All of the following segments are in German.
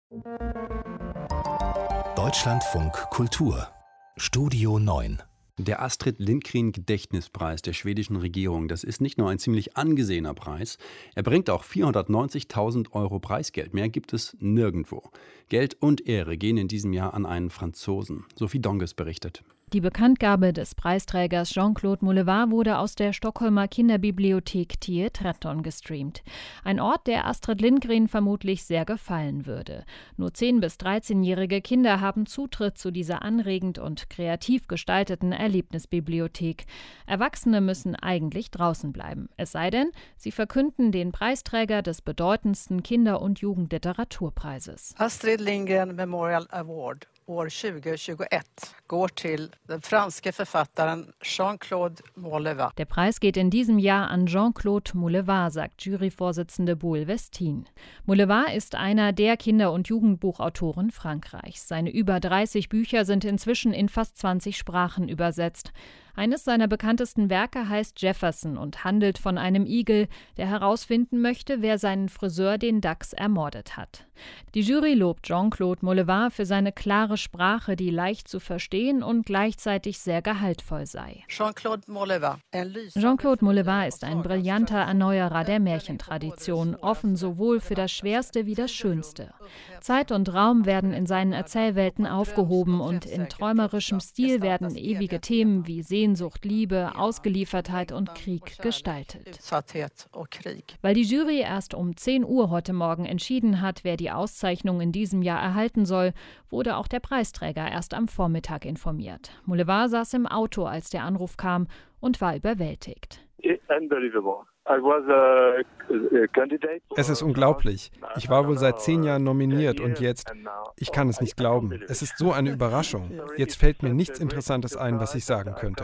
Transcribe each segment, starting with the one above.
Deutschlandfunk Kultur Studio 9. Der Astrid Lindgren-Gedächtnispreis der schwedischen Regierung, das ist nicht nur ein ziemlich angesehener Preis, er bringt auch 490.000 Euro Preisgeld. Mehr gibt es nirgendwo. Geld und Ehre gehen in diesem Jahr an einen Franzosen. Sophie Donges berichtet. Die Bekanntgabe des Preisträgers Jean-Claude Mollevard wurde aus der Stockholmer Kinderbibliothek Tie 13 gestreamt. Ein Ort, der Astrid Lindgren vermutlich sehr gefallen würde. Nur 10- bis 13-jährige Kinder haben Zutritt zu dieser anregend und kreativ gestalteten Erlebnisbibliothek. Erwachsene müssen eigentlich draußen bleiben. Es sei denn, sie verkünden den Preisträger des bedeutendsten Kinder- und Jugendliteraturpreises. Astrid Lindgren Memorial Award år 2021 går till den franske författaren Jean-Claude Mollevard. Der Preis geht in diesem Jahr an Jean-Claude Mollevard, sagt Juryvorsitzende Boel Westin. Mollevard ist einer der Kinder- und Jugendbuchautoren Frankreichs. Seine über 30 Bücher sind inzwischen in fast 20 Sprachen übersetzt. Eines seiner bekanntesten Werke heißt Jefferson und handelt von einem Igel, der herausfinden möchte, wer seinen Friseur, den Dachs, ermordet hat. Die Jury lobt Jean-Claude Mollevard für seine klare Sprache, die leicht zu verstehen und gleichzeitig sehr gehaltvoll sei. Jean-Claude Mollevard ist ein brillanter Erneuerer der Märchentradition, offen sowohl für das Schwerste wie das Schönste. Zeit und Raum werden in seinen Erzählwelten aufgehoben und in träumerischem Stil werden ewige Themen wie Sehnsucht, Liebe, Ausgeliefertheit und Krieg gestaltet. Weil die Jury erst um 10 Uhr heute Morgen entschieden hat, wer die Auszeichnung in diesem Jahr erhalten soll, wurde auch der Preisträger erst am Vormittag informiert. Mollevard saß im Auto, als der Anruf kam, und war überwältigt. Es ist unglaublich. Ich war wohl seit 10 Jahren nominiert und jetzt, ich kann es nicht glauben. Es ist so eine Überraschung. Jetzt fällt mir nichts Interessantes ein, was ich sagen könnte.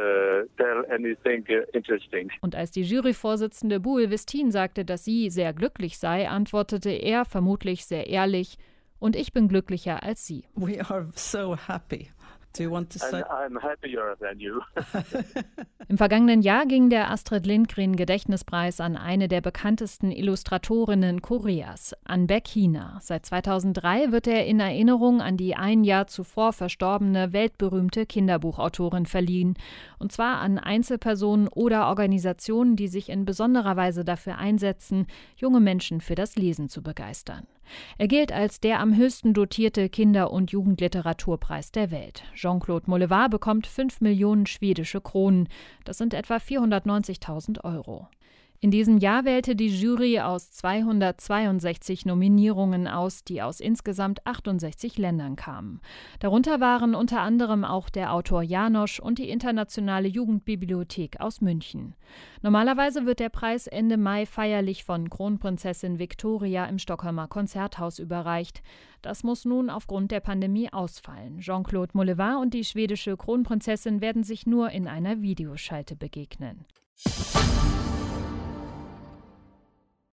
Und als die Juryvorsitzende Boel Westin sagte, dass sie sehr glücklich sei, antwortete er vermutlich sehr ehrlich: Und ich bin glücklicher als Sie. We are so happy. Do you want to say? I'm happier than you. Im vergangenen Jahr ging der Astrid Lindgren-Gedächtnispreis an eine der bekanntesten Illustratorinnen Koreas, an Baek Hina. Seit 2003 wird er in Erinnerung an die ein Jahr zuvor verstorbene weltberühmte Kinderbuchautorin verliehen. Und zwar an Einzelpersonen oder Organisationen, die sich in besonderer Weise dafür einsetzen, junge Menschen für das Lesen zu begeistern. Er gilt als der am höchsten dotierte Kinder- und Jugendliteraturpreis der Welt. Jean-Claude Mollevard bekommt 5 Millionen schwedische Kronen. Das sind etwa 490.000 Euro. In diesem Jahr wählte die Jury aus 262 Nominierungen aus, die aus insgesamt 68 Ländern kamen. Darunter waren unter anderem auch der Autor János und die Internationale Jugendbibliothek aus München. Normalerweise wird der Preis Ende Mai feierlich von Kronprinzessin Victoria im Stockholmer Konzerthaus überreicht. Das muss nun aufgrund der Pandemie ausfallen. Jean-Claude Mollevard und die schwedische Kronprinzessin werden sich nur in einer Videoschalte begegnen.